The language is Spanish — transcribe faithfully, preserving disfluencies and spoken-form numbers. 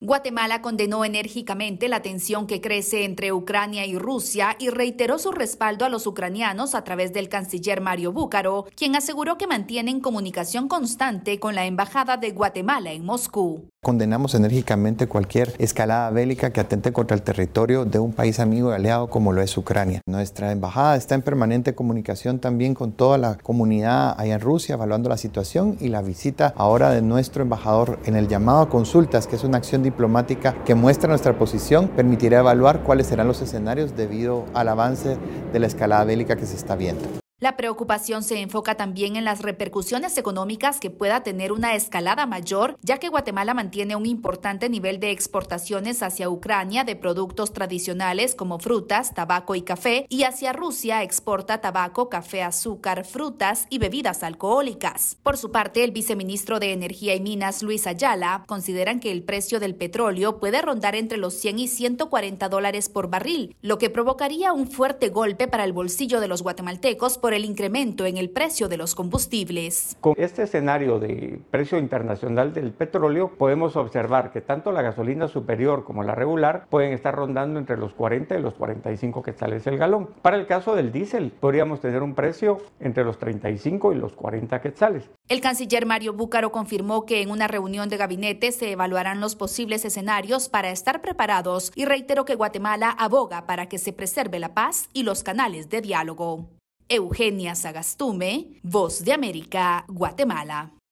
Guatemala condenó enérgicamente la tensión que crece entre Ucrania y Rusia y reiteró su respaldo a los ucranianos a través del canciller Mario Búcaro, quien aseguró que mantienen comunicación constante con la Embajada de Guatemala en Moscú. Condenamos enérgicamente cualquier escalada bélica que atente contra el territorio de un país amigo y aliado como lo es Ucrania. Nuestra embajada está en permanente comunicación también con toda la comunidad allá en Rusia, evaluando la situación, y la visita ahora de nuestro embajador en el llamado a consultas, que es una acción diplomática que muestra nuestra posición, permitirá evaluar cuáles serán los escenarios debido al avance de la escalada bélica que se está viendo. La preocupación se enfoca también en las repercusiones económicas que pueda tener una escalada mayor, ya que Guatemala mantiene un importante nivel de exportaciones hacia Ucrania de productos tradicionales como frutas, tabaco y café, y hacia Rusia exporta tabaco, café, azúcar, frutas y bebidas alcohólicas. Por su parte, el viceministro de Energía y Minas, Luis Ayala, consideran que el precio del petróleo puede rondar entre los cien y ciento cuarenta dólares por barril, lo que provocaría un fuerte golpe para el bolsillo de los guatemaltecos por el incremento en el precio de los combustibles. Con este escenario de precio internacional del petróleo, podemos observar que tanto la gasolina superior como la regular pueden estar rondando entre los cuarenta y los cuarenta y cinco quetzales el galón. Para el caso del diésel, podríamos tener un precio entre los treinta y cinco y los cuarenta quetzales. El canciller Mario Búcaro confirmó que en una reunión de gabinete se evaluarán los posibles escenarios para estar preparados y reiteró que Guatemala aboga para que se preserve la paz y los canales de diálogo. Eugenia Sagastume, Voz de América, Guatemala.